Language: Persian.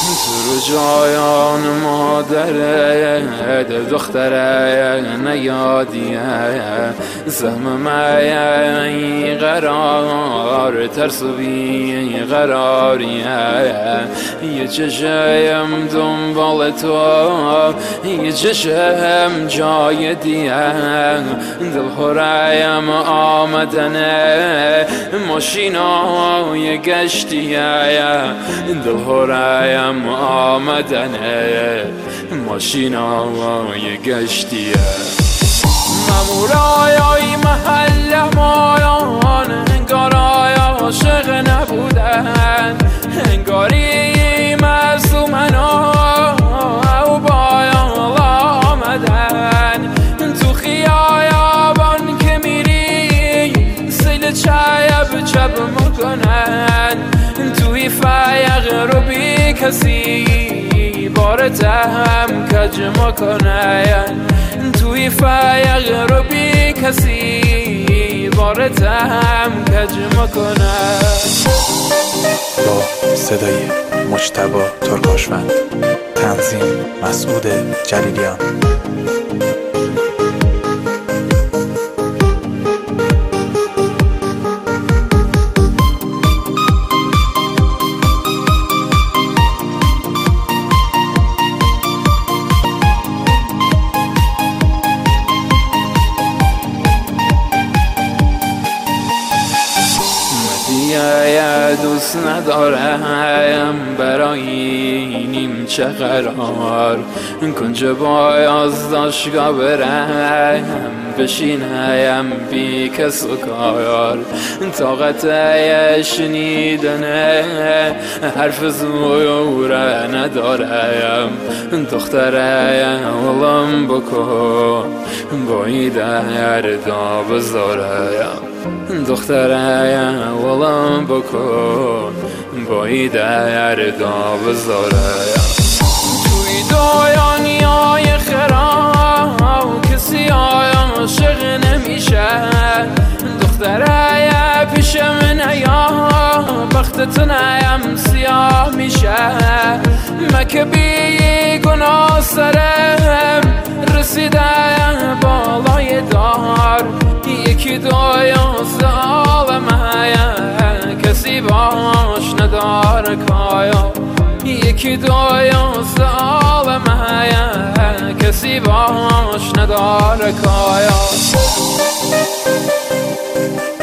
تو رو جایان مادره دختره نیادیه زم می قرار ترس و بی قراریه یه چشم دنبال تو یه چشم جای دیه دل خورایم آمدنه ماشینای گشتیه دل خورایم آمدنه ماشینای گشتیه مامورای محل مایان انگارای عاشق نبودن انگاری معصومن و بایان آمدن تو خیابان که میری سیل چایب چپ میکنن توی فیق رو بی کسی بارتم کج میکنن توی فیق رو بی کسی بارتم کج میکنن. با صدای مجتبی ترکاشوند، تنظیم مسعود جلیلیان. دوست ندارم برای نیم چه قرار کنج باز داشتگاه برم بشینم بی کس و کار طاقت شنیدن حرف زوره ندارم دختره ولم بکن بایی دردا بذارم دختره ولم بکن بایی دردا بذارم توی دنیای خراب کسی عاشق نمیشه دختره پیش من یا بختت نیم سیاه میشه مکه بی گناه سرم رسیده بالای دار یکی دویا ظالمه کسی باش نداره کایا یکی دویا ظالمه کسی باش نداره کایا.